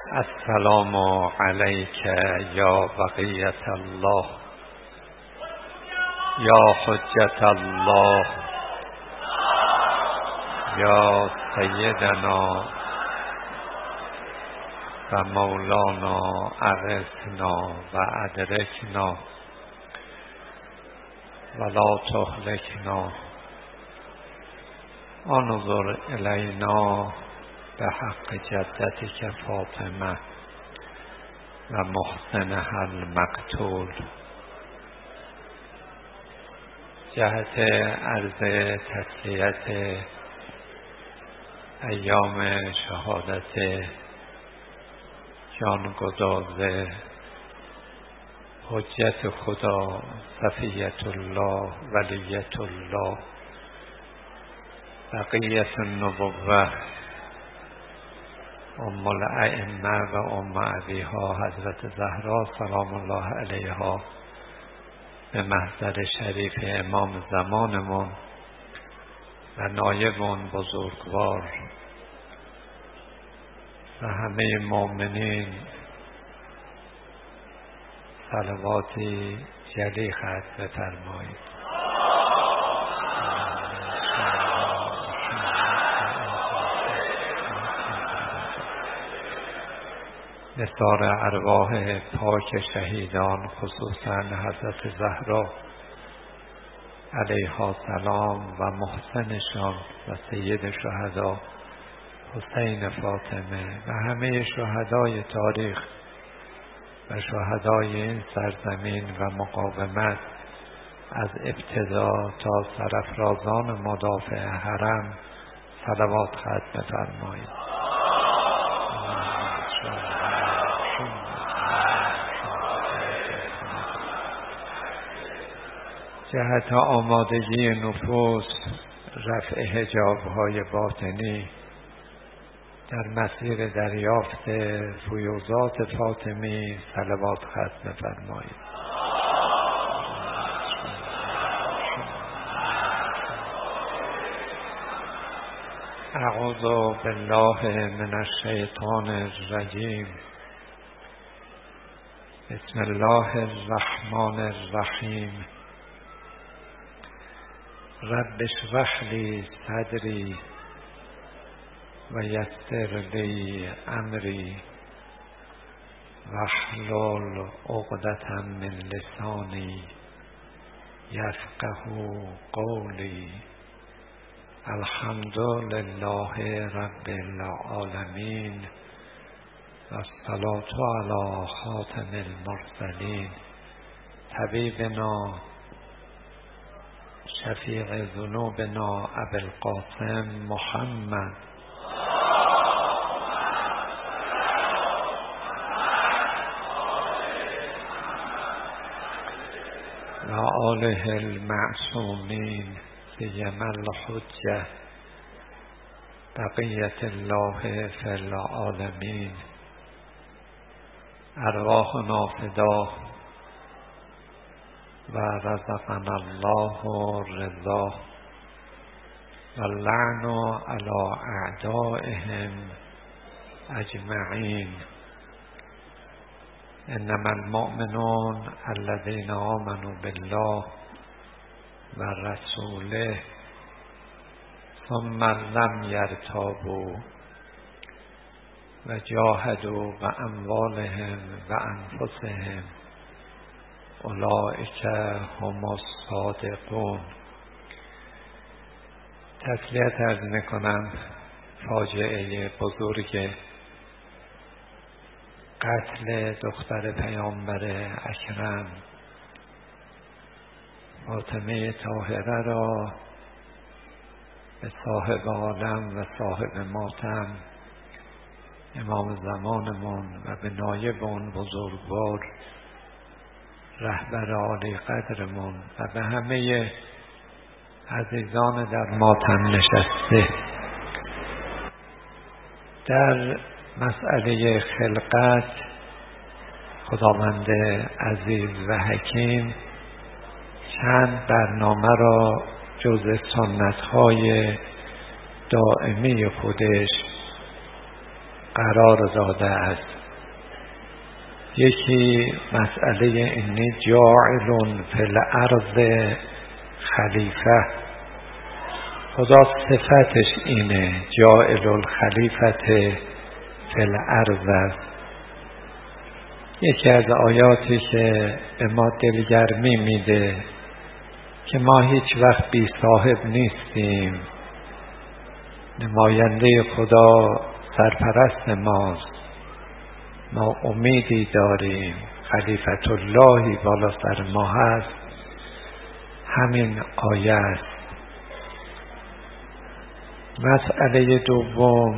السلام علیک یا بقیة الله یا حجة الله یا سیدنا و مولانا اغثنا و ادرکنا ولا تهلکنا انظر الینا به حق جدتک فاطمه و محسنها المقتول. جهت عرض تسلیت ایام شهادت جانگداز حجت خدا صفیة الله ولیة الله بقیة النبوة ام الائمه و ام ابیها حضرت زهرا سلام الله علیها به محضر شریف امام زمانمون و نایبون بزرگوار و همه مؤمنین صلواتی جلی ختم بفرمایید. نثار ارواح پاک شهیدان خصوصا حضرت زهرا علیها سلام و محسنشان و سید شهدا حسین فاطمه و همه شهدای تاریخ و شهدای این سرزمین و مقاومت از ابتدا تا سرافرازان مدافع حرم صلوات ختم بفرمایید. جهت آمادگی نفوس رفع حجاب‌های باطنی در مسیر دریافت فیوضات فاطمی صلوات ختم فرمایید. اعوذ بالله من الشیطان الرجیم. بسم الله الرحمن الرحیم. رب اشرح لی صدری و یسر لی امری واحلل عقدة من لسانی یفقهوا قولی. الحمد لله رب العالمین و الصلاة علی خاتم المرسلین طبیبنا شفیع ذنوبنا ابی القاسم محمد و آله المعصومین سیما الحجة بقیة الله فی العالمین. ارواحنا فدا و رزقنا الله رضا و اللعن علی اعدائهم اجمعین. انما المؤمنون الذين آمنوا بالله و رسوله ثم لم يرتابوا و جاهدوا باموالهم و انفسهم اولئک هم الصادقون. تسلیت عرض میکنم فاجعه بزرگ قتل دختر پیامبر اکرم فاطمه طاهره را به صاحب عالم و صاحب ماتم امام زمانمون و به نایب اون بزرگوار رهبر عالی قدرمون و به همه عزیزان در ماتم نشسته. در مسئله خلقت خداوند عزیز و حکیم چند برنامه را جز سنت‌های دائمی خودش قرار داده است. یکی مسئله انی جاعل فی الارض خلیفه. خدا صفتش اینه، جاعل الخلیفت فی الارض است. یکی از آیاتی که به ما دلگرمی میده که ما هیچ وقت بی صاحب نیستیم، نماینده خدا سرپرست ماست، ما امیدی داریم، خلیفت اللهی بالا سر ما هست. همین آیه است. مسئله دوم،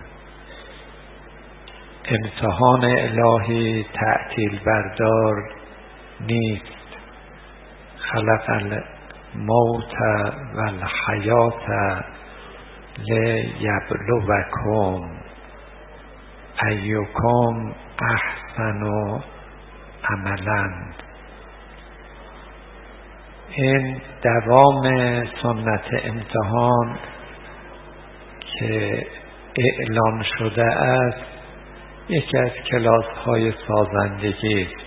امتحان الهی تعطیل بردار نیست. خلق الموت و الحیات لیبلوکم ایکم احسن عملا. این دوام سنت امتحان که اعلان شده است یکی از کلاس های سازندگی است.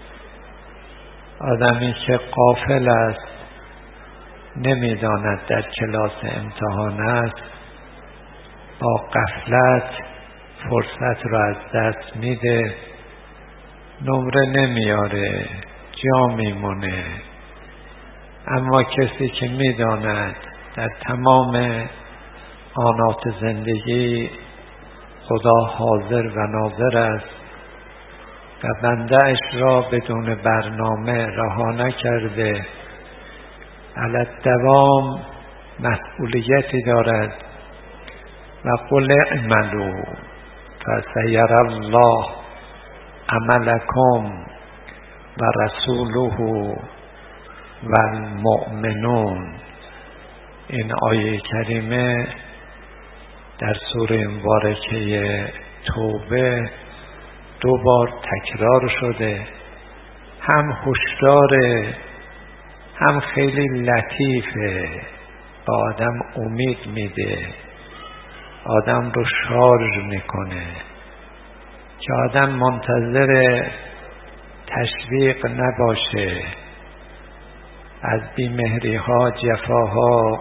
آدمی که غافل است، نمیداند در کلاس امتحان است، با غفلت فرصت را از دست میده، نمره نمیاره، جا میمونه. اما کسی که میداند در تمام آنات زندگی خدا حاضر و ناظر است و بنده‌اش را بدون برنامه رها نکرده، علی دوام مسئولیتی دارد و قل اعملوا فسیری الله عملکم و رسوله و المؤمنون. این آیه کریمه در سوره مبارکه توبه 2 بار تکرار شده. هم هشداره، هم خیلی لطیفه، با آدم امید میده، آدم رو شارژ میکنه که آدم منتظر تشویق نباشه، از بیمهری ها، جفاها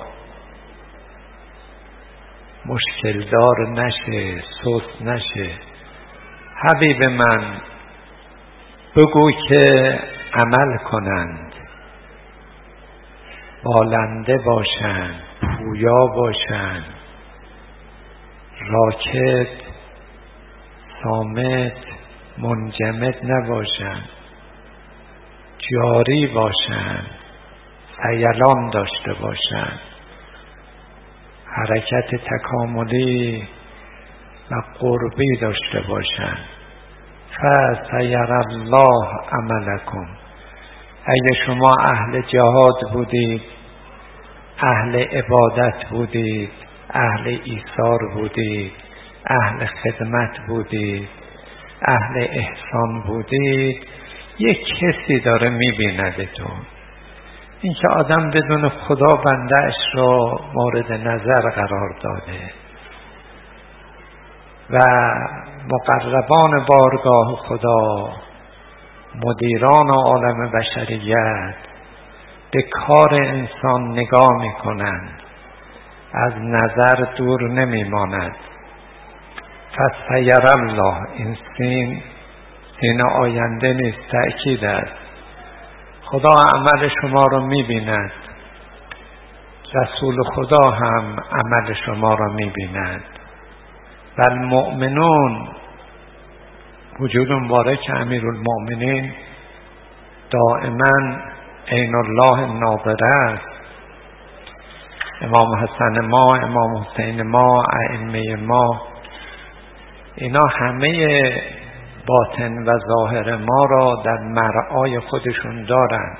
مشکل دار نشه، سست نشه. حبیب من بگو که عمل کنند، بالنده باشند، پویا باشند، راکد صامت منجمد نباشند، جاری باشند، سیلان داشته باشند، حرکت تکاملی و قربی داشته باشند. فسیر الله عملکم. اگه شما اهل جهاد بودید، اهل عبادت بودید، اهل ایثار بودید، اهل خدمت بودید، اهل احسان بودید، یک کسی داره میبیندتون. این که آدم بدون خدا بندهش رو مورد نظر قرار داده و مقربان بارگاه خدا، مدیران عالم بشریت به کار انسان نگاه میکنند، از نظر دور نمیماند. فسیر الله، این سین آینده نیست، تأکید است. خدا عمل شما رو میبیند، رسول خدا هم عمل شما رو میبیند. و المؤمنون، وجود مبارک امیرالمؤمنین دائما عین الله ناظر است. امام حسن ما، امام حسین ما، ائمه ما، اینا همه باطن و ظاهر ما را در مرعای خودشون دارند.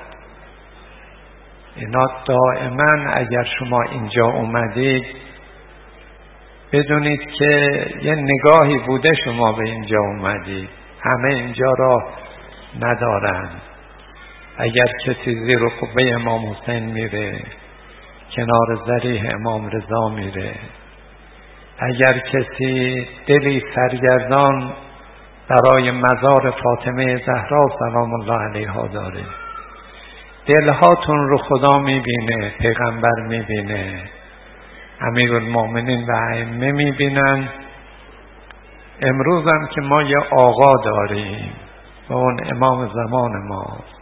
اینا دائما اگر شما اینجا اومدید بدونید که یه نگاهی بوده شما به اینجا اومدید. همه اینجا را ندارند. اگر کسی زیر قبه امام حسین میره، کنار ضریح امام رضا میره، اگر کسی دلی سرگردان برای مزار فاطمه زهرا سلام الله علیها داره، دلهاتون رو خدا میبینه، پیغمبر میبینه، امیرالمؤمنین و ائمه میبینن. امروز هم که ما یه آقا داریم و اون امام زمان ماست،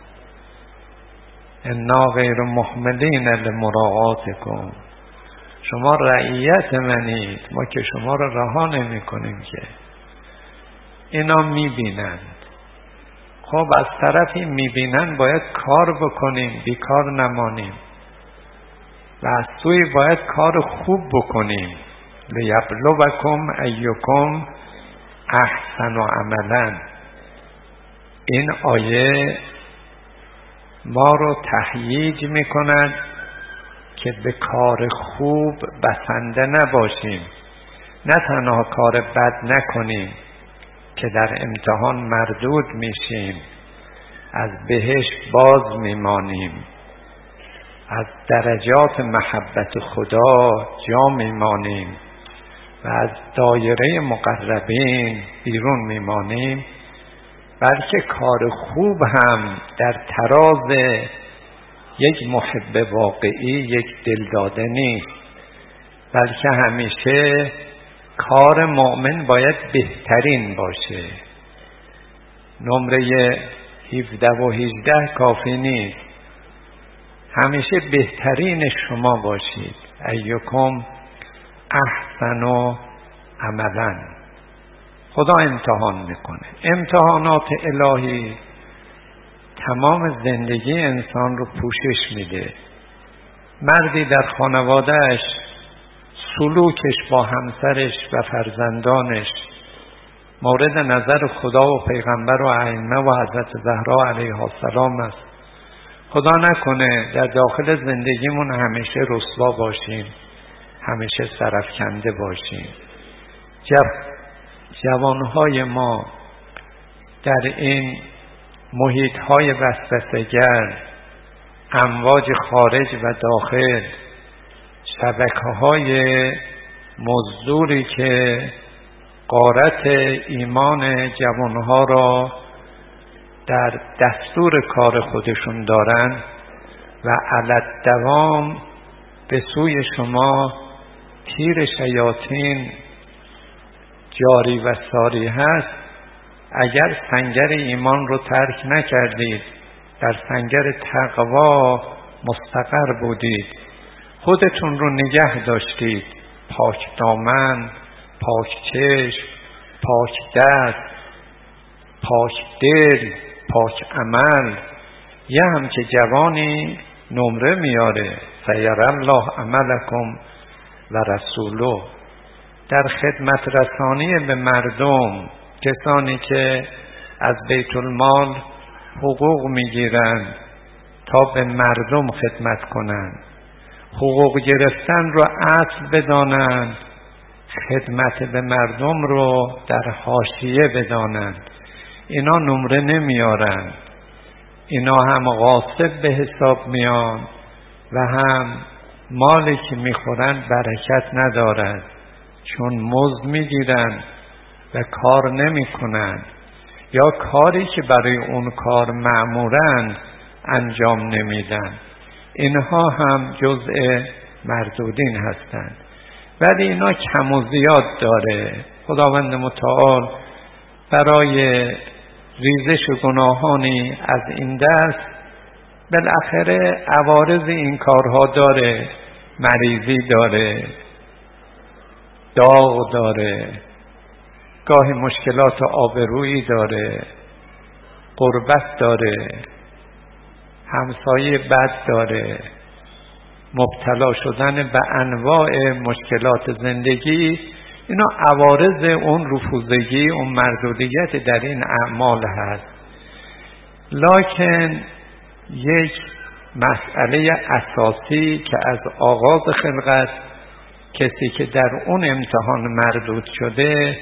انا غیر محملین لمراعاتکم، شما رعیت منید، ما که شما رو رها نمی کنیم که. اینا میبینند. خب از طرفی میبینن باید کار بکنیم، بیکار نمانیم و از سوی باید کار خوب بکنیم. لیبلوکم ایکم احسن عملا. این آیه ما رو تهییج میکند که به کار خوب بسنده نباشیم، نه تنها کار بد نکنیم که در امتحان مردود میشیم، از بهشت باز میمانیم، از درجات محبت خدا جا میمانیم و از دایره مقربین بیرون میمانیم، بلکه کار خوب هم در تراز یک محب واقعی، یک دلداده نیست، بلکه همیشه کار مؤمن باید بهترین باشه. نمره 17 و 18 کافی نیست، همیشه بهترین شما باشید. ایکم احسن عملا. خدا امتحان میکنه. امتحانات الهی تمام زندگی انسان رو پوشش میده. مردی در خانوادهش سلوکش با همسرش و فرزندانش مورد نظر خدا و پیغمبر و ائمه و حضرت زهرا علیها السلام است. خدا نکنه در داخل زندگیمون همیشه رسوا باشیم، همیشه سرفکنده باشیم. جوانهای ما در این محیطهای وسوسه‌گر، امواج خارج و داخل، شبکه‌های مزدوری که غارت ایمان جوانها را در دستور کار خودشون دارن و علت دوام به سوی شما تیر شیاطین جاری و ساری هست. اگر سنگر ایمان رو ترک نکردید، در سنگر تقوا مستقر بودید، خودتون رو نگه داشتید، پاک دامن، پاک چشم، پاک دست، پاک دل، پاک عمل، یه هم که جوانی نمره میاره سیر الله عملکم و رسوله. در خدمت رسانی به مردم، کسانی که از بیت المال حقوق میگیرن تا به مردم خدمت کنند، حقوق گرفتن رو اصل بدانند، خدمت به مردم رو در حاشیه بدانند. اینا نمره نمیارن، اینا هم غاصب به حساب میان و هم مالی که میخورن برکت ندارد، چون مزد میگیرن و کار نمیکنن، یا کاری که برای اون کار مأمورن انجام نمیدن. اینها هم جزء مردودین هستند، ولی اینا کم و زیاد داره. خداوند متعال برای ریزش گناهانی از این دست بالاخره عوارض این کارها داره، مریضی داره، داغ داره، گاهی مشکلات آبرویی داره، غربت داره، همسایه بد داره، مبتلا شدن به انواع مشکلات زندگی. اینا عوارض اون رفوزگی، اون مردودیت در این اعمال هست. لکن یک مسئله اساسی که از آغاز خلقت کسی که در اون امتحان مردود شده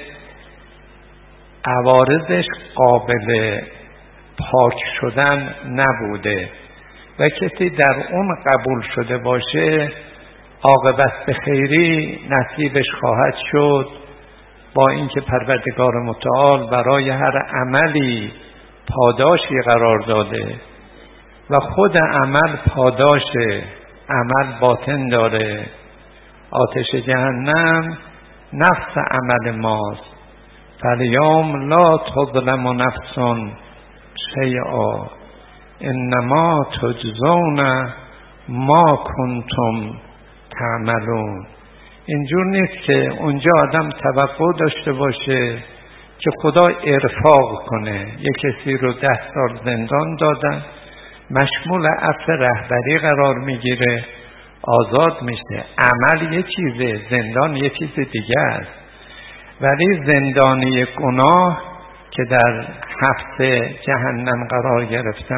عوارضش قابل پاک شدن نبوده و کسی در اون قبول شده باشه عاقبت به خیری نصیبش خواهد شد، با اینکه پروردگار متعال برای هر عملی پاداشی قرار داده و خود عمل پاداش عمل باطن داره. آتش جهنم نفس عمل ماست. فالیوم لا تظلم نفس شیئا انما تجزون ما کنتم تعملون. اینجور نیست که اونجا آدم توقع داشته باشه که خدا ارفاق کنه. یک کسی رو 10 سال زندان دادن، مشمول عفو رهبری قرار میگیره، آزاد میشه. عمل یه چیزه، زندان یه چیز دیگه است. ولی زندانی گناه که در حبس جهنم قرار گرفته،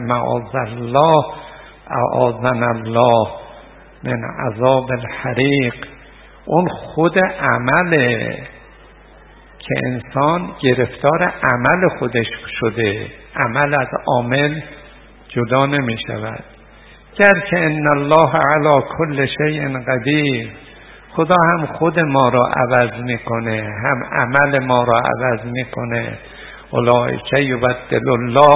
اعاذنا الله من عذاب الحریق، اون خود عمله که انسان گرفتار عمل خودش شده. عمل از عامل جدا نمی شود. گر که ان الله علی کل شیء قدیر، خدا هم خود ما را عوض میکنه، هم عمل ما را عوض میکنه. اولئک یبدل الله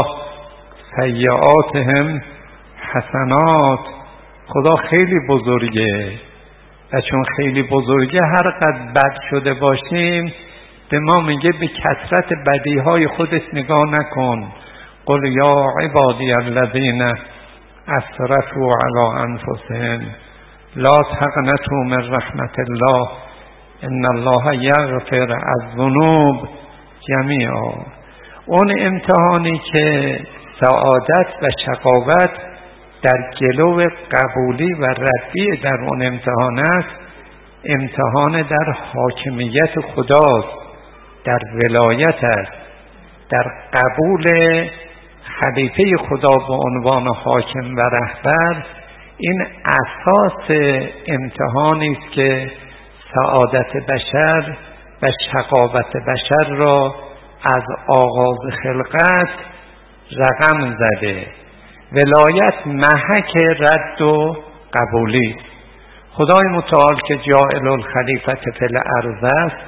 سیئاتهم حسنات. خدا خیلی بزرگه و چون خیلی بزرگه هر قد بد شده باشیم به ما میگه به کثرت بدیهای خودت نگاه نکن. قل یا عبادی الذین اسرفوا علی انفسهم لا تقنطوا من رحمت الله ان الله یغفر الذنوب جمیعا. اون امتحانی که سعادت و شقاوت در گلو قبولی و ردی در اون امتحان است، امتحان در حاکمیت خداست، در ولایت است، در قبول خلیفه خدا به عنوان حاکم و رهبر. این اساس امتحانی است که سعادت بشر و شقاوت بشر را از آغاز خلقت رقم زده. ولایت محک رد و قبولی. خدای متعال که جاعل الخلیفة فی الارض است،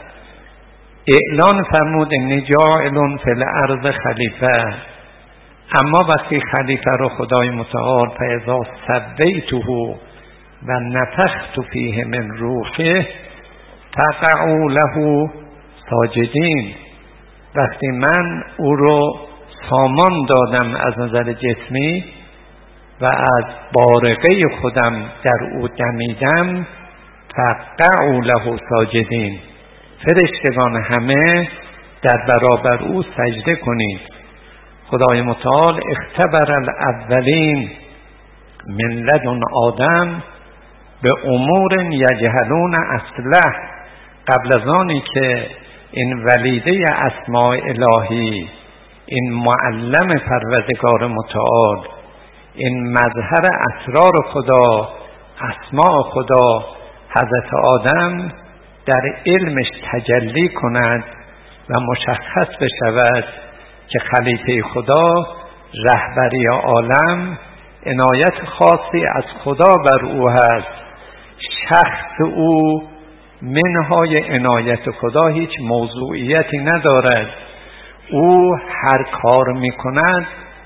اعلان فرمود انی جاعل فی الارض خلیفه. اما وقتی خلیفه رو خدای متعال فاذا سویته و نفخت فیه من روحه فقعوا له ساجدین، وقتی من او رو سامان دادم از نظر جسمی و از بارقه خودم در او دمیدم، فقعوا له ساجدین، فرشتگان همه در برابر او سجده کنید. خدای متعال اختبر الاولین من لدن آدم به امور یجهلون اصله. قبل از آنی که این ولیده اسماء الهی، این معلم پروردگار متعال، این مظهر اسرار خدا، اسماء خدا، حضرت آدم در علمش تجلی کند و مشخص بشود که خلیفه خدا، رهبری عالم، عنایت خاصی از خدا بر او هست. شخص او منهای عنایت خدا هیچ موضوعیتی ندارد. او هر کار میکند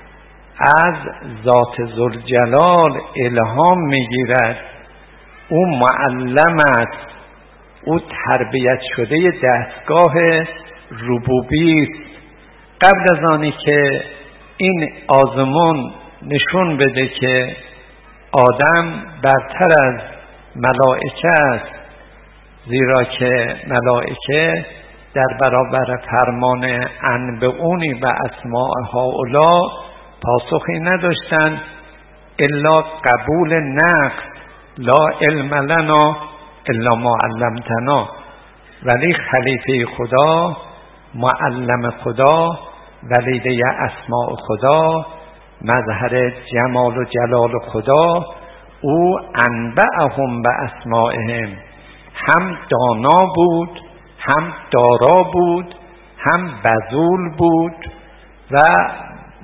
از ذات ذوالجلال الهام میگیرد. او معلم است، او تربیت شده دستگاه ربوبی است. قبل از آنی که این آزمون نشون بده که آدم برتر از ملائکه است، زیرا که ملائکه در برابر فرمان انبئونی و اسماء هؤلاء پاسخی نداشتند الا قبول نقص، لا علم لنا الا ما علمتنا. ولی خلیفه خدا، معلم خدا، ولیده اسماء خدا، مظهر جمال و جلال خدا، او انبأهم به اسمائهم، هم دانا بود، هم دارا بود، هم بذول بود و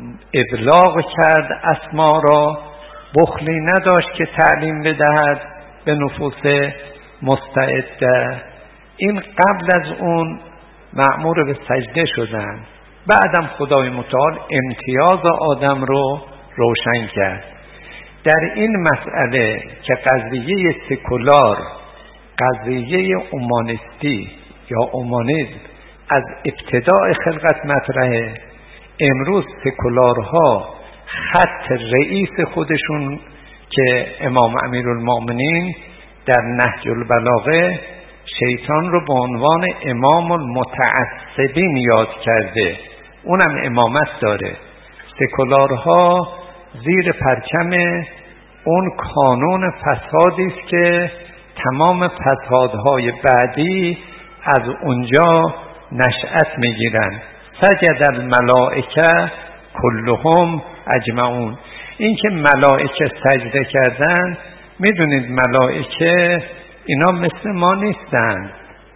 ابلاغ کرد اسما را. بخلی نداشت که تعلیم بدهد به نفوس مستعده. این قبل از اون مأمور به سجده شدن، بعدم خدای متعال امتیاز آدم رو روشن کرد. در این مسئله که قضیه سکولار، قضیه اومانیستی یا اومانیسم از ابتداء خلقت مطرحه، امروز سکولارها خط رئیس خودشون که امام امیرالمؤمنین در نهج البلاغه شیطان رو به عنوان امام المتعصبین یاد کرده، اونم امامت داره. سکولارها زیر پرچم اون کانون فسادی است که تمام فسادهای بعدی از اونجا نشأت میگیرن. سجد الملائکه کلهم اجمعون. این که ملائکه سجده کردن، میدونید ملائکه اینا مثل ما نیستن،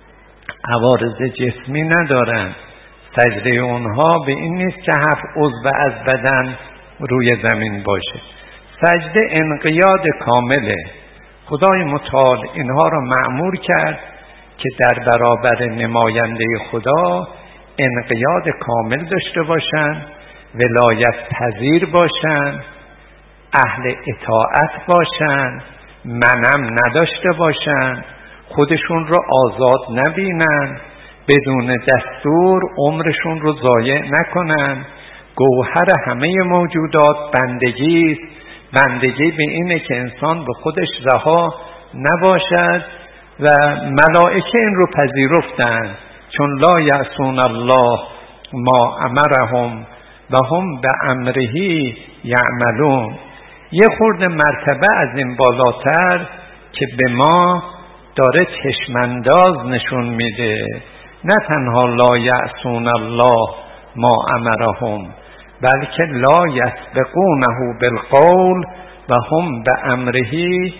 عوارض جسمی ندارن. سجده اونها به این نیست که 7 عضو از بدن روی زمین باشه. سجده انقیاد کامله. خدای متعال اینها را مأمور کرد که در برابر نماینده خدا انقیاد کامل داشته باشن، ولایت پذیر باشن، اهل اطاعت باشن، منم نداشته باشن، خودشون رو آزاد نبینن، بدون دستور عمرشون رو ضایع نکنن. گوهر همه موجودات بندگی است. بندگی به اینه که انسان به خودش رها نباشد و ملائکه این رو پذیرفتن، چون لا یعصون الله ما امرهم و هم به امره یعملون. یه خورده مرتبه از این بالاتر که به ما داره چشمانداز نشون میده، نه تنها لا یعصون الله ما امرهم، بلکه لا یسبقونه بالقول و هم به امره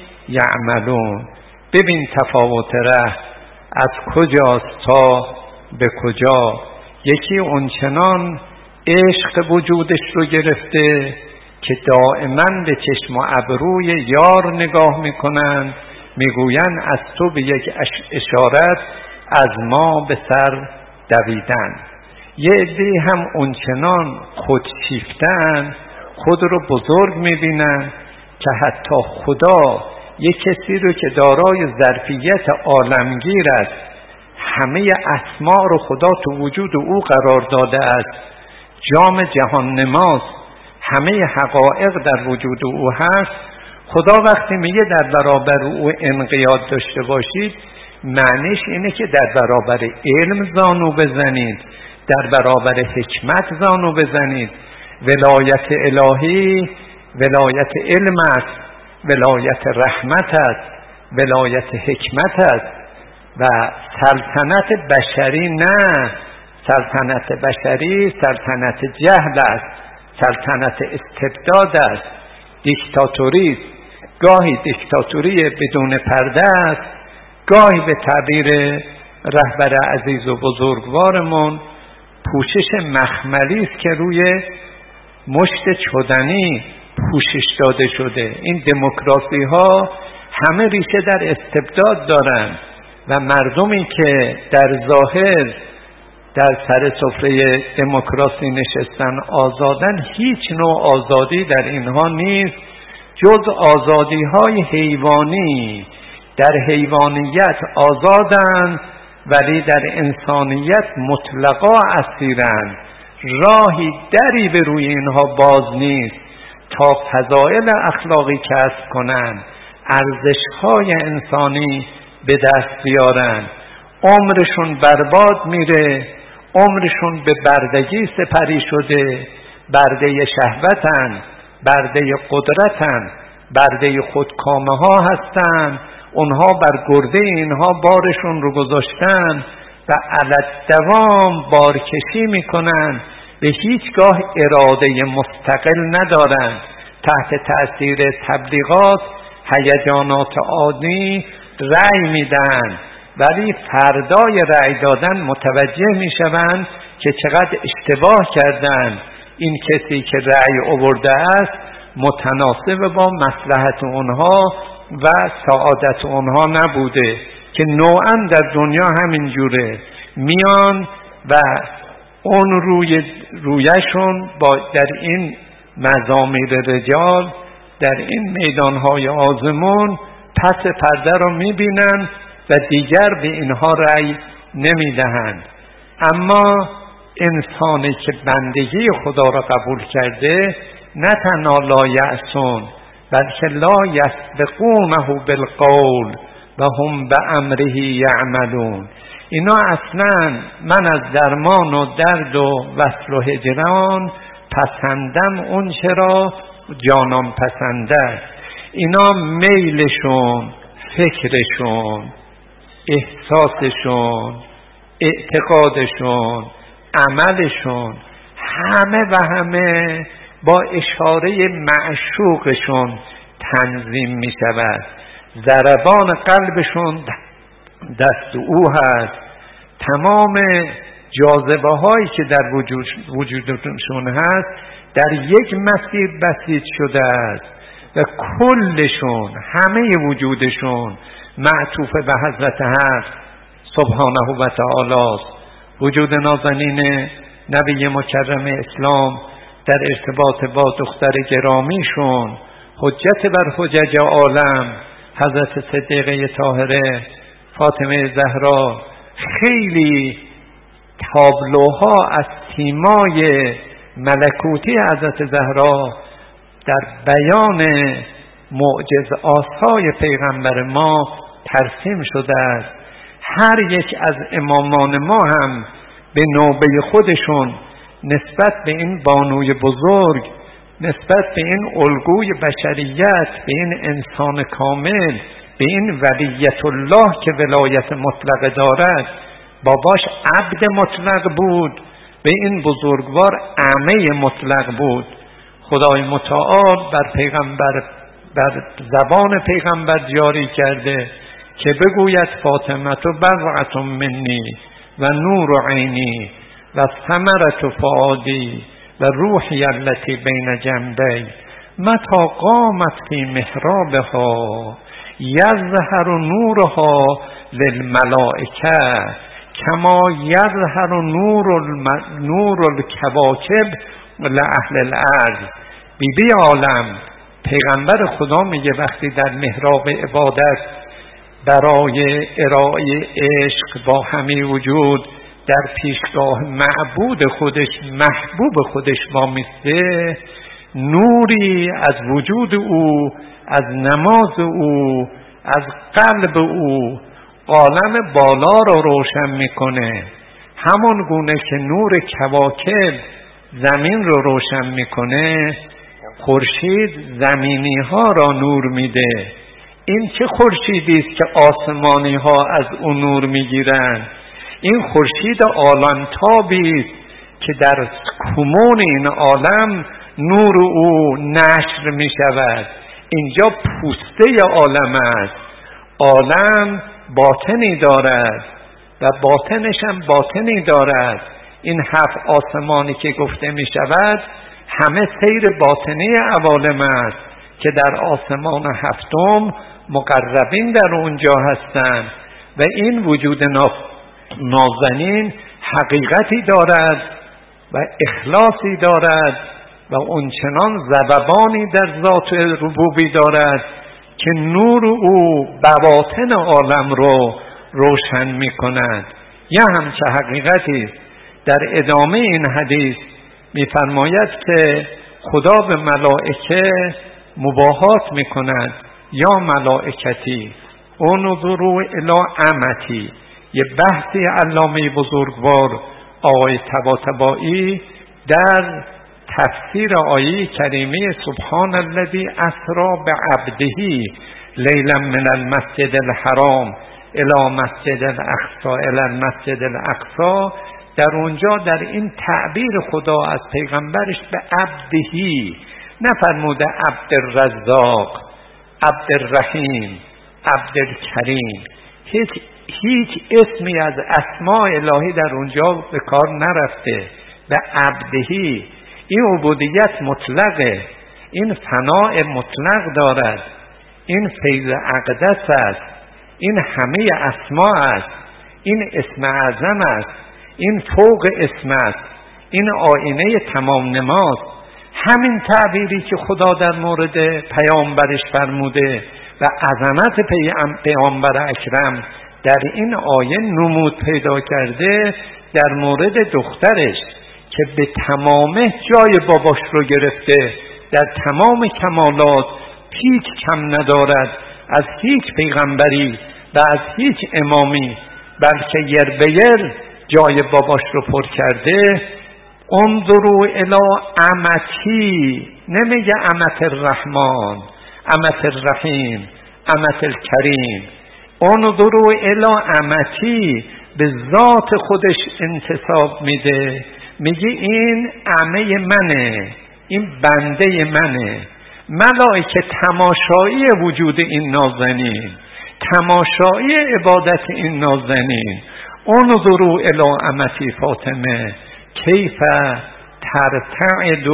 یعملون. ببین تفاوت ره از کجاست تا به کجا. یکی اونچنان عشق وجودش رو گرفته که دائما به چشم و ابروی یار نگاه میکنن، میگوین از تو به یک اشارت از ما به سر دویدن. یه عده‌ای هم اونچنان خودشیفتن، خود رو بزرگ میبینن که حتی خدا یک کسی رو که دارای ظرفیت عالمگیر است، همه اسما رو خدا تو وجود او قرار داده است، جام جهان نماست، همه حقایق در وجود او هست. خدا وقتی میگه در برابر او انقیاد داشته باشید، معنیش اینه که در برابر علم زانو بزنید، در برابر حکمت زانو بزنید. ولایت الهی ولایت علم است، ولایت رحمت است، ولایت حکمت است و سلطنت بشری نه. سلطنت بشری سلطنت جهل است، سلطنت استبداد است، دیکتاتوری است. گاهی دیکتاتوری بدون پرده است، گاهی به تعبیر رهبر عزیز و بزرگوارمون پوشش مخملی است که روی مشت چدنی پوشش داده شده. این دموکراسی ها همه ریشه در استبداد دارند و مردمی که در ظاهر در سر سفره دموکراسی نشستن آزادن، هیچ نوع آزادی در اینها نیست جز آزادی های حیوانی. در حیوانیت آزادند ولی در انسانیت مطلقا اسیرند. راهی دری به روی اینها باز نیست تا فضائل اخلاقی کسب کنند، ارزش‌های انسانی به دست بیارن. عمرشون برباد میره، عمرشون به بردگی سپری شده، برده شهوتن، برده قدرتن، برده خودکامه ها هستن. اونها بر گرده اینها بارشون رو گذاشتن و علالدوام بارکشی میکنن، به هیچگاه اراده مستقل ندارن. تحت تأثیر تبلیغات، هیجانات عادی رأی میدن، ولی فردای رأی دادن متوجه میشوند که چقدر اشتباه کردن. این کسی که رأی آورده است متناسب با مصلحت اونها و سعادت اونها نبوده که نوعا در دنیا همین جوره، میان و اون رویشون در این مزامیر رجال، در این میدانهای آزمون پس پرده رو میبینن و دیگر به اینها رأی نمیدهند. اما انسانی که بندگی خدا را قبول کرده نه تنها لا یعصون بلکه لا یسبقونه بالقول و هم بامره یعملون. اینا اصلا من از درمان و درد و وصل و هجران پسندم اون چرا جانم پسنده. اینا میلشون، فکرشون، احساسشون، اعتقادشون، عملشون همه و همه با اشاره معشوقشون تنظیم می شود. ضربان قلبشون دست او هست. تمام جاذبه هایی که در وجودشون هست در یک مسیر بسیط شده است و کلشون، همه وجودشون معطوف به حضرت حق سبحانه و تعالی است. وجود نازنین نبی مکرم اسلام در ارتباط با دختر گرامیشون، حجت بر حجج عالم حضرت صدیقه طاهره فاطمه زهرا، خیلی تابلوها از سیمای ملکوتی حضرت زهرا در بیان معجزات‌های پیغمبر ما ترسیم شده است. هر یک از امامان ما هم به نوبه خودشون نسبت به این بانوی بزرگ، نسبت به این الگوی بشریت، به این انسان کامل، به این ولیت الله که ولایت مطلق دارد، باباش عبد مطلق بود، به این بزرگوار اعمه مطلق بود. خدای متعال بر زبان پیغمبر جاری کرده که بگوید فاطمه بضعة منی و نور عینی و ثمرة فؤادی و روحی التي بین جنبی متی قامت فی محرابها یظهر نورها للملائکه کما یظهر نور الکواکب لأهل الارض. بیبی عالم پیغمبر خدا میگه وقتی در محراب عبادت برای ارائه عشق با همه وجود در پیشگاه معبود خودش، محبوب خودش وامیسته، نوری از وجود او، از نماز او، از قلب او عالم بالا رو روشن میکنه. همون گونه که نور کواکب زمین رو روشن میکنه، خورشید زمینی ها را نور میده. این چه خورشیدی است که آسمانی ها از اون نور میگیرند؟ این خورشید عالمتابی است که در کمون این عالم نور او نشر می شود. اینجا پوسته عالم است. عالم باطنی دارد و باطنش هم باطنی دارد. این 7 آسمانی که گفته می شود همه سیر باطنی عوالم است که در آسمان 7م مقربین در اونجا هستند و این وجود نازنین حقیقتی دارد و اخلاصی دارد و اونچنان ضبابانی در ذات ربوبی دارد که نور او بواطن عالم رو روشن می کند. یا همچه حقیقتی در ادامه این حدیث می فرماید که خدا به ملائکه مباهات می کند، یا ملائکتی انظروا الی امتی. یه بحثی علامه بزرگوار آقای طباطبایی در تفسیر آیه کریمه سبحان الذی اسری بعبده لیلا من المسجد الحرام الی مسجد الاقصی الی المسجد الاقصی، در اونجا در این تعبیر خدا از پیغمبرش به عبدهی نفرموده عبد الرزاق، عبد الرحیم، عبد الکریم. هیچ اسمی از اسماء الهی در اونجا به کار نرفته. به عبدهی، این عبودیت مطلقه، این فناء مطلق دارد. این فیض اقدس است، این همه اسما است، این اسم اعظم است، این فوق اسم است، این آینه تمام نماست. همین تعبیری که خدا در مورد پیامبرش فرموده و عظمت پیامبر اکرم در این آیه نمود پیدا کرده در مورد دخترش که به تمامه جای باباش رو گرفته، در تمام کمالات هیچ کم ندارد از هیچ پیغمبری و از هیچ امامی، بلکه یر به یر جای باباش رو پر کرده. انظروا الی امتی، نمیگه امت الرحمن، امت الرحیم، امت الکریم. انظروا الی امتی، به ذات خودش انتساب میده، میگه این عمه منه، این بنده منه. ملائکه تماشایی وجود این نازنین، تماشایی عبادت این نازنین. انظروا الی امتی فاطمه کیف ترتعد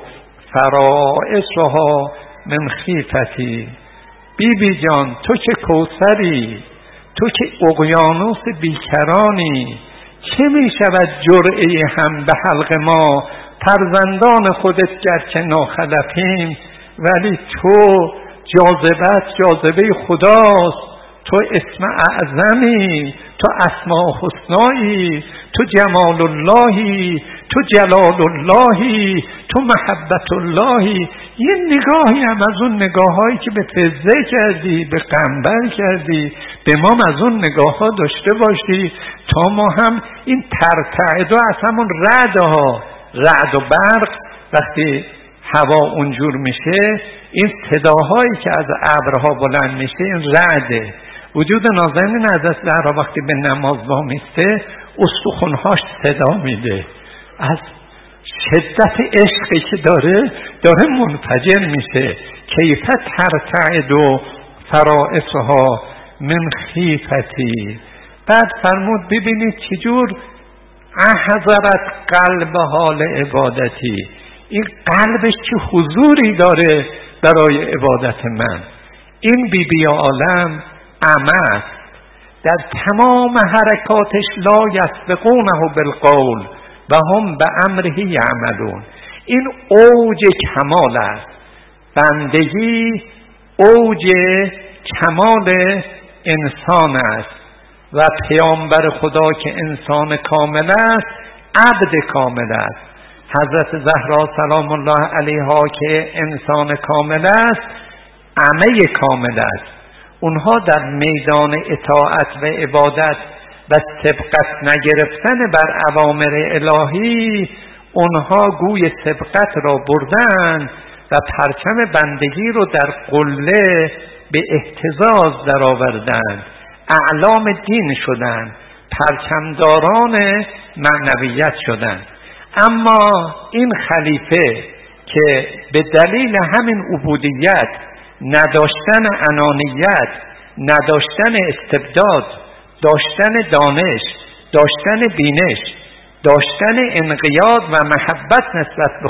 فرائصها من خیفتی. بی جان، تو که کوثری، تو که اقیانوس بیکرانی، چه می شود جرعه هم به حلق ما فرزندان خودت گرچه ناخلفیم، ولی تو جاذبت جاذبه خداست، تو اسم اعظمی، تو اسماء حسنایی، تو جمال اللهی، تو جلال اللهی، تو محبت اللهی. یه نگاهی هم از اون نگاهایی که به فضه کردی، به قنبر کردی، به ما از اون نگاه ها داشته باشی تا ما هم این ترتعدو از همون رعد و برق، وقتی هوا اونجور میشه این صداهایی که از ابرها بلند میشه این رعده. وجود نازنین حضرت زهرا وقتی به نماز وامیسته استخوان‌هاش صدا میده، از شدت عشقی که داره منفجر میشه. کیف ترتعد و فرائصها من خیفتی. بعد فرمود ببینید چجور احضرت قلب حال عبادتی، این قلبش چه حضوری داره برای عبادت من. این بی عالم عمه است، در تمام حرکاتش لا یسبقونه بالقول و هم به امره یعملون. این اوج کمال است، بندگی اوج کمال انسان است و پیامبر خدا که انسان کامل است عبد کامل است. حضرت زهرا سلام الله علیها که انسان کامل است عمه کامل است. اونها در میدان اطاعت و عبادت و سبقت نگرفتن بر اوامر الهی اونها گوی سبقت را بردن و پرچم بندگی رو در قله به اهتزاز درآوردند، اعلام دین شدند، پرچمداران معنویت شدند. اما این خلیفه که به دلیل همین عبودیت، نداشتن انانیت، نداشتن استبداد، داشتن دانش، داشتن بینش، داشتن انقیاد و محبت نسبت به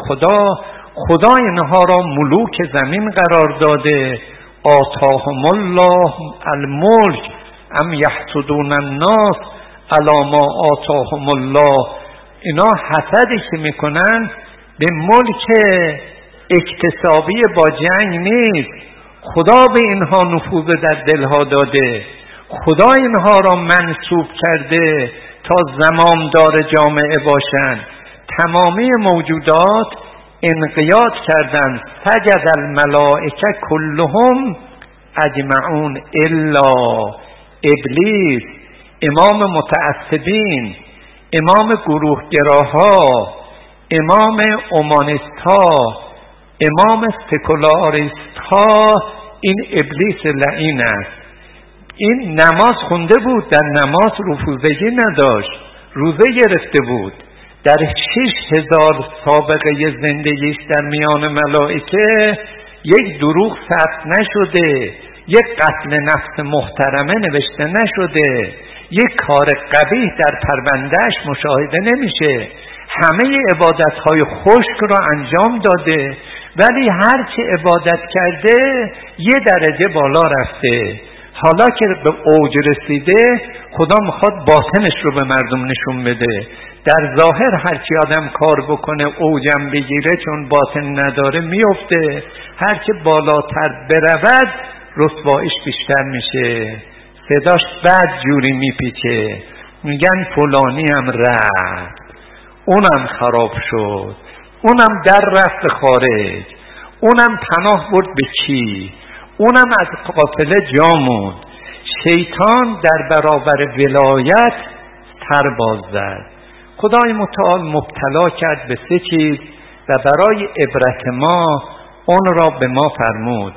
خدا اینها را ملوک زمین قرار داده. آتاهم الله الملک ام یحسدون الناس علی ما آتاهم الله. اینا حسدی که میکنن به ملک اکتسابی با جنگ نیست، خدا به اینها نفوذ در دلها داده، خدا اینها را منصوب کرده تا زمامدار جامعه باشند. تمامی موجودات انقیاد کردند. سجد الملائکه کلهم اجمعون الا ابلیس، امام متعصبین، امام گروهگراها، امام اومانیست‌ها، امام سکولاریست‌ها، این ابلیس لعین است. این نماز خونده بود، در نماز رفوزگی نداشت، روزه گرفته بود. در 6000 سابقه زندگیش در میان ملائکه یک دروغ ثبت نشده، یک قتل نفس محترمه نوشته نشده، یک کار قبیح در پروندهش مشاهده نمیشه. همه عبادت‌های خشک را انجام داده ولی هرچی عبادت کرده یه درجه بالا رفته. حالا که به اوج رسیده خدا میخواد باطنش رو به مردم نشون بده. در ظاهر هرچی آدم کار بکنه اوجم بگیره، چون باطن نداره میفته. هرچی بالاتر برود رسوایش بیشتر میشه، صداش بد جوری میپیچه، میگن فلانی هم رفت، اونم خراب شد، اونم در رفت خارج، اونم پناه برد به کی، اونم از قافله جا موند. شیطان در برابر ولایت سر باز زد. خدای متعال مبتلا کرد به 3 چیز و برای عبرت ما اون را به ما فرمود.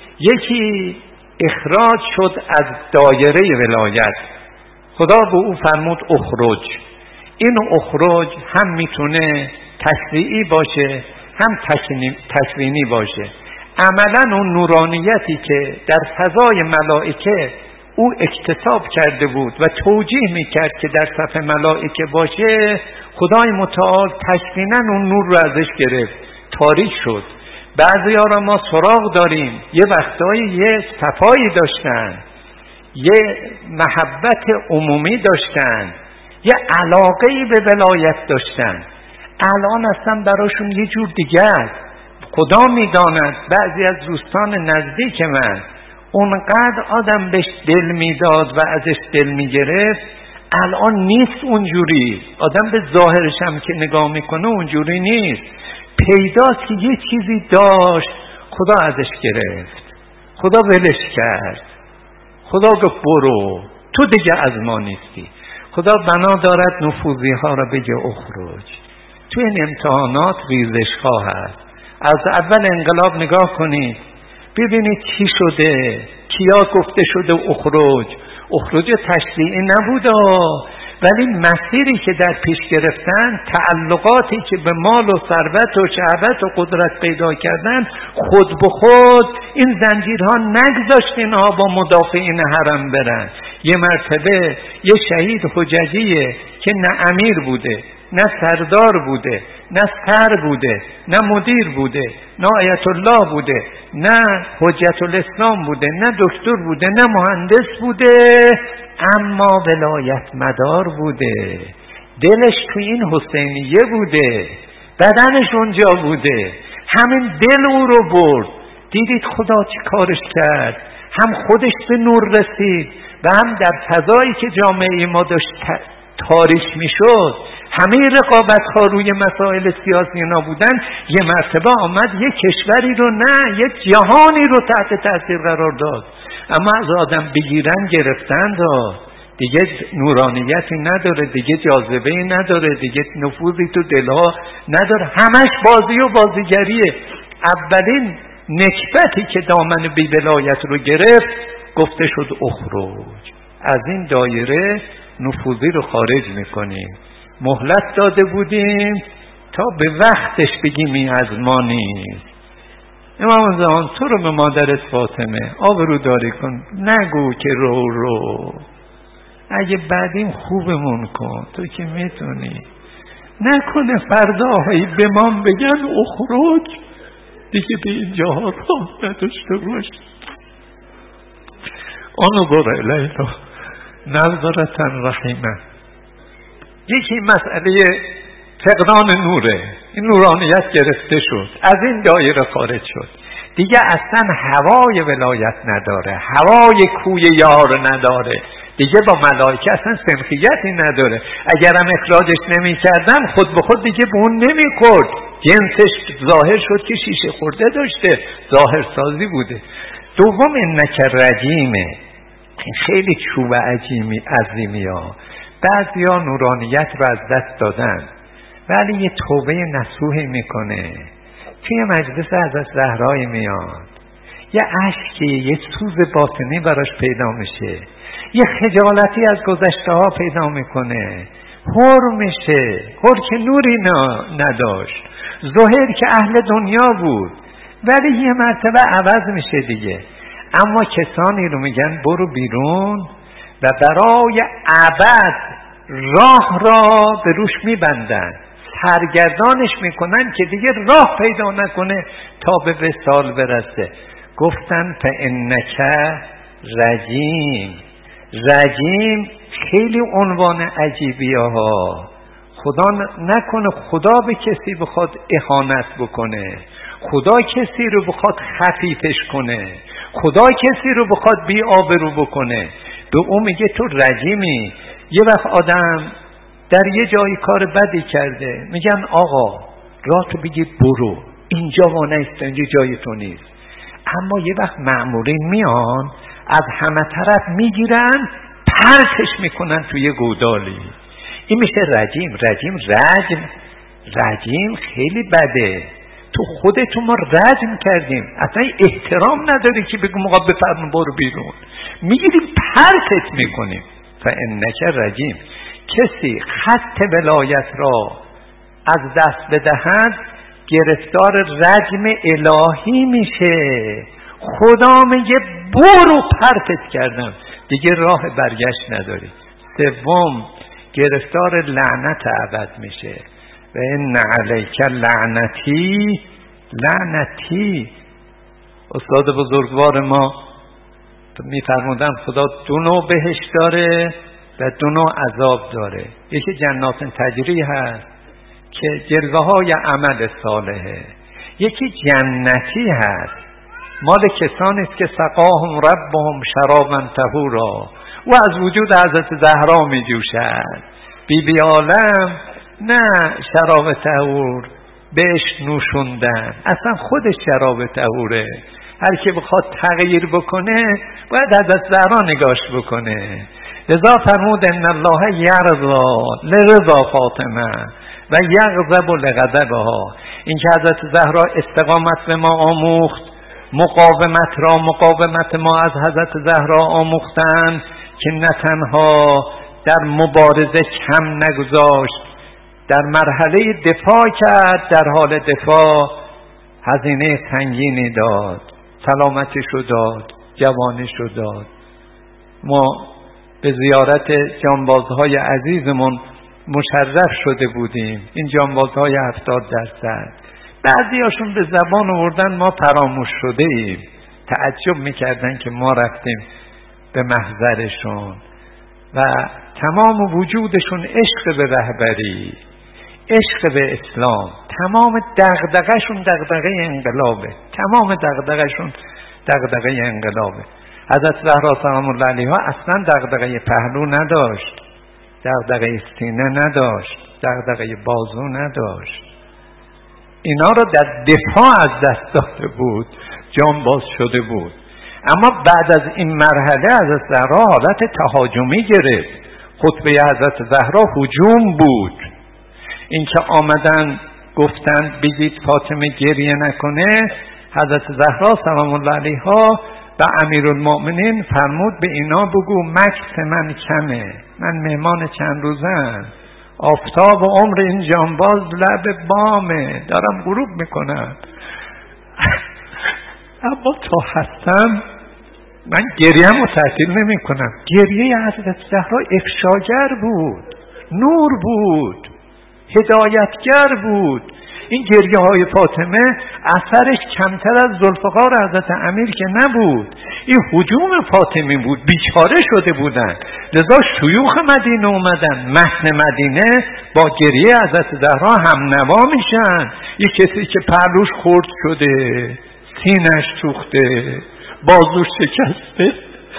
یکی اخراج شد از دایره ولایت. خدا به او فرمود اخرج. این اخرج هم میتونه تشریعی باشه هم تکوینی باشه. عملا اون نورانیتی که در فضای ملائکه او اکتساب کرده بود و توجیه میکرد که در صف ملائکه باشه، خدای متعال تکوینا اون نور رو ازش گرفت، تاریک شد. بعضی ها را ما سراغ داریم یه وقتایی یه صفایی داشتن، یه محبت عمومی داشتن، یه علاقه‌ای به ولایت داشتن، الان اصلا براشون یه جور دیگه است. خدا میداند بعضی از دوستان نزدیک من اونقدر آدم بهش دل میداد و ازش دل میگرفت، الان نیست اونجوری. آدم به ظاهرش هم که نگاه میکنه اونجوری نیست. پیداست که یه چیزی داشت، خدا ازش گرفت، خدا ولش کرد، خدا گفت برو تو دیگه از ما نیستی. خدا بنا دارد نفوذی ها را بگه اخرج. تو این امتحانات ریزش ها هست. از اول انقلاب نگاه کنید ببینید چی شده، کیا گفته شده اخرج تشریعی نبوده، ولی مسیری که در پیش گرفتن، تعلقاتی که به مال و ثروت و شهوت و قدرت پیدا کردن، خود به خود این زنجیرها نگذاشت اینها با مدافعین حرم برن. یه مرتبه یه شهید حججیه که نه امیر بوده، نه سردار بوده، نه سر بوده، نه مدیر بوده، نه آیت الله بوده، نه حجت الاسلام بوده، نه دکتر بوده، نه مهندس بوده، اما ولایت مدار بوده. دلش تو این حسینیه بوده، بدنش اونجا بوده، همین دل او رو برد. دیدید خدا چی کارش کرد؟ هم خودش به نور رسید و هم در فضایی که جامعه ما داشت تاریک میشد، همه رقابت‌ها روی مسائل سیاسی نبودن، یه مرتبه آمد یه کشوری رو، نه یه جهانی رو تحت تاثیر قرار داد. اما از آدم بگیرن گرفتن داد، دیگه نورانیتی نداره، دیگه جاذبه‌ای نداره، دیگه نفوذی تو دلها نداره، همش بازی و بازیگریه. اولین نکبتی که دامن بی ولایت رو گرفت گفته شد اخرج، از این دایره نفوذی رو خارج میکنیم. مهلت داده بودیم تا به وقتش بگیم این از ما نیست. امام زمان تو رو به مادرت فاطمه آبروداری کن، نگو که رو اگه بعدیم خوبمون کن، تو که میتونی. نکنه فرداهایی به من بگن اخرج دیگه به این جاها راه نداشته باش. آنو برای لیلا نظرتن رحیمه. یکی مسئله فقدان نوره، این نورانیت گرفته شد، از این دایره خارج شد، دیگه اصلا هوای ولایت نداره، هوای کوی یار نداره، دیگه با ملائکه اصلا سنخیتی نداره. اگرم اخراجش نمی کردن خود به خود دیگه به اون نمی خورد، جنسش ظاهر شد که شیشه خورده داشته، ظاهر سازی بوده. دوم انک رجیمه، خیلی چوب عظیمی ها. بعضی ها نورانیت رو از دست دادن ولی یه توبه نصوحی میکنه، توی مجلس حضرت زهرایی میاد، یه اشکی، یه سوز باطنی براش پیدا میشه، یه خجالتی از گذشته ها پیدا میکنه، هر میشه، هر که نوری نداشت، ظاهر که اهل دنیا بود ولی یه مرتبه عوض میشه دیگه. اما کسانی رو میگن برو بیرون و برای ابد راه را به روش میبندن، سرگردانش میکنن که دیگه راه پیدا نکنه تا به وصال برسه. گفتن فانک رجیم. رجیم خیلی عنوان عجیبیه ها. خدا نکنه خدا به کسی بخواد اهانت بکنه، خدا کسی رو بخواد خفیفش کنه، خدا کسی رو بخواد بی آبرو بکنه، به اون میگه تو رجیمی. یه وقت آدم در یه جایی کار بدی کرده، میگن آقا راه تو بگی برو، اینجا وانست، اینجا جای تو نیست. اما یه وقت مأمورین میان از همه طرف میگیرن پرتش میکنن توی گودالی. این میشه رجیم. رجیم خیلی بده. تو خودتون ما رجم کردیم، اصلا احترام نداری که بگو موقع بفرمون برو بیرون، میگیریم پرتت میکنیم. فانک رجیم. کسی خط ولایت را از دست بدهد گرفتار رجم الهی میشه. خدا میگه برو پرتت کردم، دیگه راه برگشت نداری. سوم گرفتار لعنت ابد میشه. و ان علیک لعنتی. استاد بزرگوار ما میفرمودن خدا دو نوع بهشت داره و دو نوع عذاب داره. یکی جنات تجری هست که جلوه های عمل صالحه، یکی جنتی هست مال کسانی است که سقاهم ربهم شرابا طهورا و از وجود حضرت زهرا می جوشد. بی عالم نه شراب طهور بهش نوشوندن، اصلا خودش شراب طهوره. هر کی بخواد تغییر بکنه باید حضرت زهرا نگاش بکنه. لذا فرمود ان الله یرضا لرضا فاطمه و یغضب لغضبها. این که حضرت زهرا استقامت به ما آموخت، مقاومت ما از حضرت زهرا آموختند که نه تنها در مبارزه کم نگذاشت، در مرحله دفاع کرد، در حال دفاع هزینه سنگینی داد، سلامتیشو داد، جوانیشو داد. ما به زیارت جانبازهای عزیزمون مشرف شده بودیم، این جانبازهای 70%. بعضی هاشون به زبان آوردن ما فراموش شده ایم، تعجب میکردن که ما رفتیم به محضرشون و تمام وجودشون عشق به رهبری، عشق به اسلام، تمام دغدغه‌شون دغدغه انقلابه، تمام دغدغه‌شون دغدغه انقلابه. حضرت زهرا سلام الله علیها اصلا دغدغه پهلو نداشت، دغدغه سینه نداشت، دغدغه بازو نداشت. اینا رو در دفاع از دست داده بود، جان باز شده بود. اما بعد از این مرحله حضرت زهرا حالت تهاجمی گرفت. خطبه حضرت زهرا هجوم بود. این که آمدن گفتن بگید فاطمه گریه نکنه، حضرت زهرا سلام الله علیها و امیرالمؤمنین فرمود به اینا بگو مکث من کمه، من مهمان چند روزم، آفتاب و عمر این جانباز لب بامه، دارم غروب میکنم. اما تا هستم من گریه‌مو تعطیل نمی کنم. گریه حضرت زهرا افشاگر بود، نور بود، هدایتگر بود. این گریه های فاطمه اثرش کمتر از ذوالفقار حضرت امیر که نبود. این هجوم فاطمی بود، بیچاره شده بودن. لذا شیوخ مدینه اومدن، متن مدینه با گریه حضرت زهرا هم نوا میشن. یک کسی که پهلوش خرد شده، سینش سوخته، بازوش شکسته،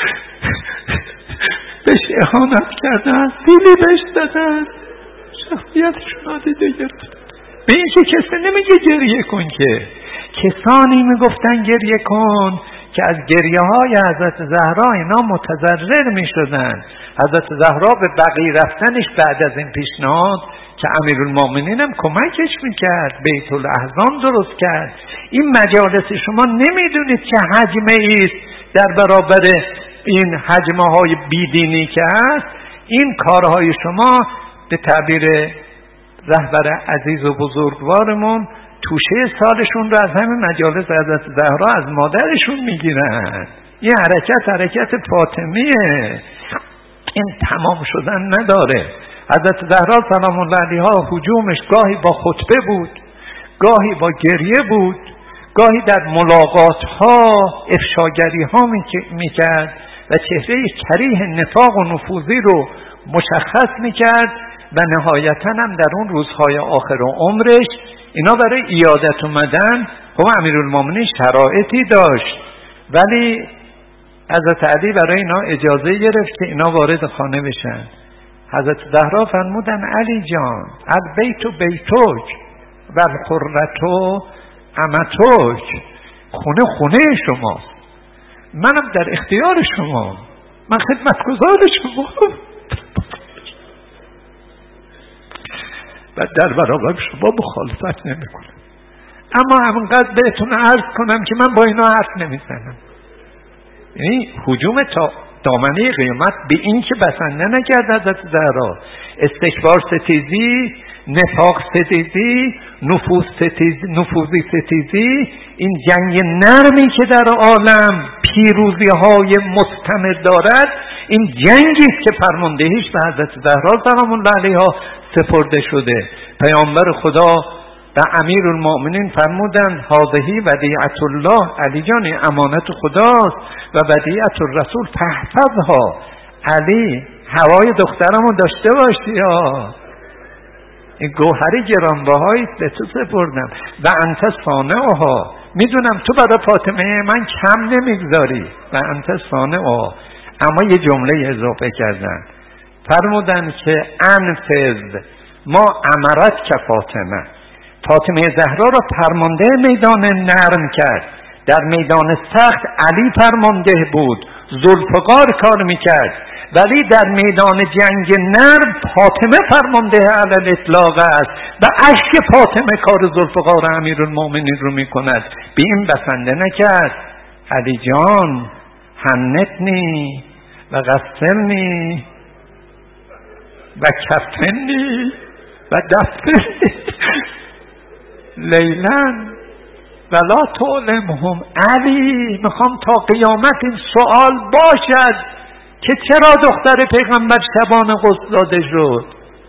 بهش اهانت کردن، سیلی بهش دادن، شخصیتش نادیده گرفتن. به این که کسی نمیگه گریه کن، که کسانی میگفتن گریه کن که از گریه های حضرت زهرا اینا متضرر میشدن. حضرت زهرا به بقیه رفتنش بعد از این پیشنهاد که امیرالمؤمنین هم کمکش میکرد، بیت الاحزان درست کرد. این مجالس شما نمیدونید که حجمه ایست در برابر این حجمه های بیدینی که هست. این کارهای شما به تعبیر رهبر عزیز و بزرگوارمون توشه سالشون رو از همین مجالس حضرت زهرا از مادرشون میگیرن. این حرکت فاطمیه، این تمام شدن نداره. حضرت زهرا سلام الله علیها هجومش گاهی با خطبه بود، گاهی با گریه بود، گاهی در ملاقات ها افشاگری ها میکرد و چهره کریه نفاق و نفوذی رو مشخص میکرد و نهایتاً هم در اون روزهای آخر عمرش اینا برای عیادت اومدن. خب امیرالمومنین شرایطی داشت ولی حضرت علی برای اینا اجازه گرفت که اینا وارد خانه بشن. حضرت زهرا فرمودن علی جان البیت بیتک و الحرة امتک، خونه شماست، منم در اختیار شما، من خدمتگزار شما و در برابر شما مخالفت نمیکنم. اما همینقدر بهتون عرض کنم که من با اینا حرف نمیزنم. یعنی هجوم تا دامنه قیامت به این که بسنده نکرد حضرت زهرا، استکبار ستیزی، نفاق ستیزی، نفوذی ستیزی، این جنگ نرمی که در عالم پیروزی های مستمر دارد، این جنگی است که فرماندهیش به حضرت زهرا سلام الله علیها سپرده شده. پیامبر خدا و امیرالمومنین فرمودند هذه ودیعة الله، علی جان امانت خداست، و ودیعة الرسول فاحفظها، علی هوای دخترمو داشته باشی، یا این گوهری گرانبهایی به تو سپردم و انت صانعها، میدونم تو برای فاطمه من کم نمیگذاری و انت صانعها. اما یه جمله اضافه کردن، فرمودن که انفذ ما امرت که فاطمه زهرا را فرمانده میدان نرم کرد، در میدان سخت علی فرمانده بود، ذوالفقار کار میکرد، ولی در میدان جنگ نرم فاطمه فرمانده علی الاطلاق است و اشک فاطمه کار ذوالفقار امیرالمومنین رو میکند. به این بسنده نکرد علی جان هنتنی و غسلنی و کفنی و دفنی لیلن ولا تعلمهم. علی میخوام تا قیامت این سوال باشد که چرا دختر پیغمبر شبانه غسل داده شد.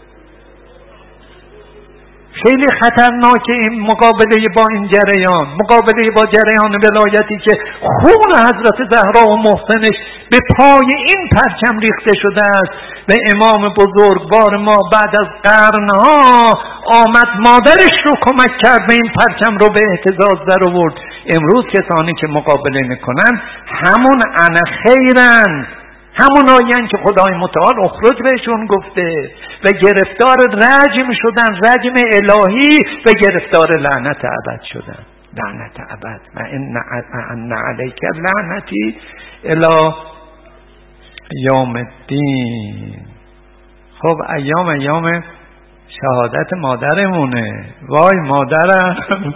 خیلی خطرناکه این مقابله با این جریان، مقابله با جریان ولایتی که خون حضرت زهرا و محسنش به پای این پرچم ریخته شده است و امام بزرگوار ما بعد از قرنها آمد مادرش رو کمک کرد و این پرچم رو به اهتزاز در آورد. امروز کسانی که مقابله میکنن همون انا خیرن، همون آیین که خدای متعال اخرج بهشون گفته و گرفتار رجم شدن، رجم الهی، و گرفتار لعنت ابد شدن، لعنت ابد. و ان علیک لعنتی الی یوم الدین. خب ایام شهادت مادرمونه، وای مادرم.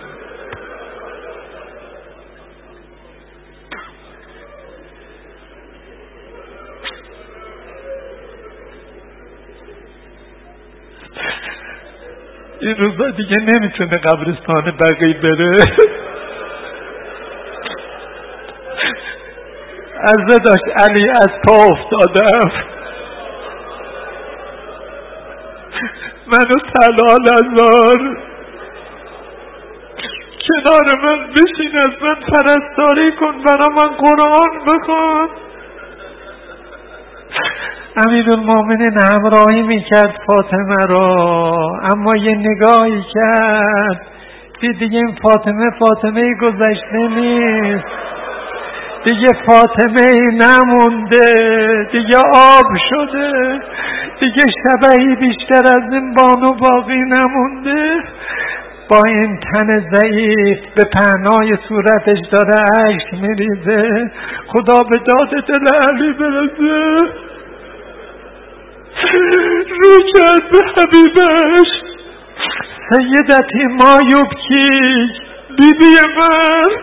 این روزا دیگه نمیتونه قبرستان بقیع بره. عرضه داشت علی از پا افتادم، منو طلا نذار، کنار من بشین، از من پرستاری کن، برا من قرآن بخون. امیرالمومنین همراهی میکرد فاطمه را، اما یه نگاهی کرد دیگه این فاطمه گذشته نیست، دیگه فاطمه نمونده، دیگه آب شده، دیگه شبهی بیشتر از این بانو باقی نمونده. با این تن ضعیف به پهنای صورتش داره اشک میریزه. خدا به داد دل علی برسه. رو کرد به حبیبش، سیدتی ما یبکی، بیبی من،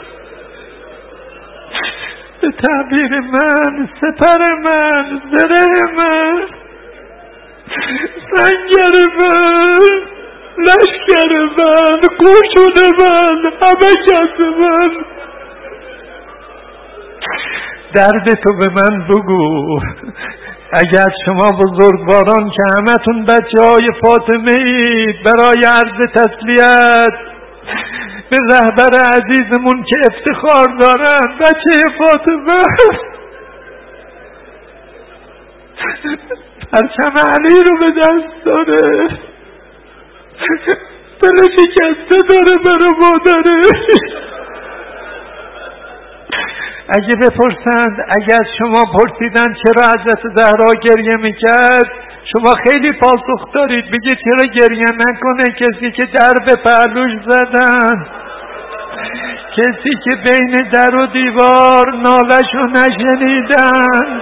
به تعبیر من، سپر من، زره من، سنگر من، لشکر من، قشون من، همه کس من، درد تو به من بگو. اگر شما بزرگواران که همتون بچه های فاطمه اید برای عرض تسلیت به رهبر عزیزمون که افتخار دارن بچه فاطمه پرچم علی رو به دست داره، دل شکسته داره برای مادره. اگه بپرسند، اگر شما پرسیدن چرا حضرت زهرا گریه میکرد، شما خیلی پاسخ دارید، بگید چرا گریه نکنه کسی که در به پهلوش زدن، کسی که بین در و دیوار نالشو نشنیدن،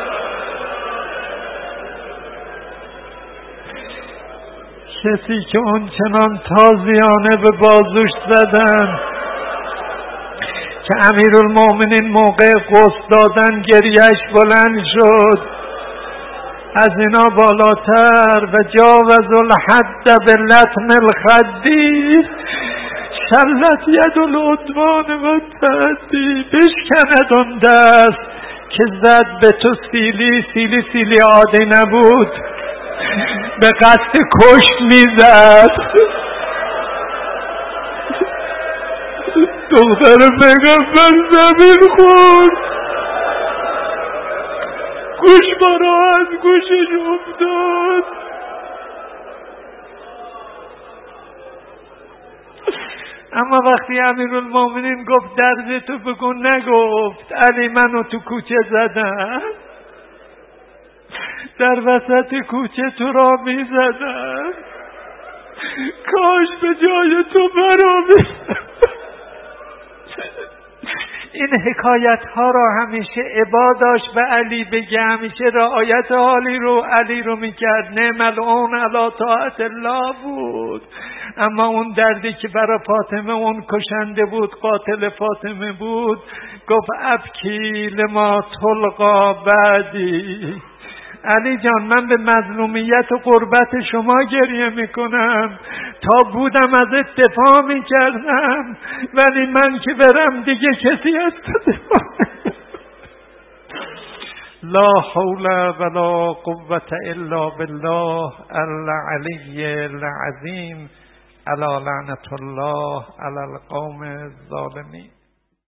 کسی که اون چنان تازیانه به بازوش زدن که امیرالمومنین موقع غسل دادن گریهش بلند شد. از اینا بالاتر و جاوز الحد به لطم الخدی شلت ید العدوان و تعدی، بشکند اون دست که زد به تو سیلی عادی نبود، به قصد کشت میزد. دختر پیغمبر زمین خورد، گوشوارا از گوشش افتاد. اما وقتی امیرالمومنین گفت درد تو بگو، نگفت علی منو تو کوچه زدن، در وسط کوچه تو را می زدن، کاش به جای تو برا این حکایت ها را همیشه ابا داشت به علی بگه، همیشه رعایت علی رو میکرد. نعم العون علی طاعت الله بود. اما اون دردی که برای فاطمه اون کشنده بود، قاتل فاطمه بود، گفت ابکی لما تلقا بعدی. علی جان، من به مظلومیت و غربت شما گریه میکنم، تا بودم ازت دفاع میکردم، ولی من که برم دیگه کسی از تو دفاع. لا حول ولا قوة الا بالله العلی العظیم، علی لعنت الله علی القوم الظالمین.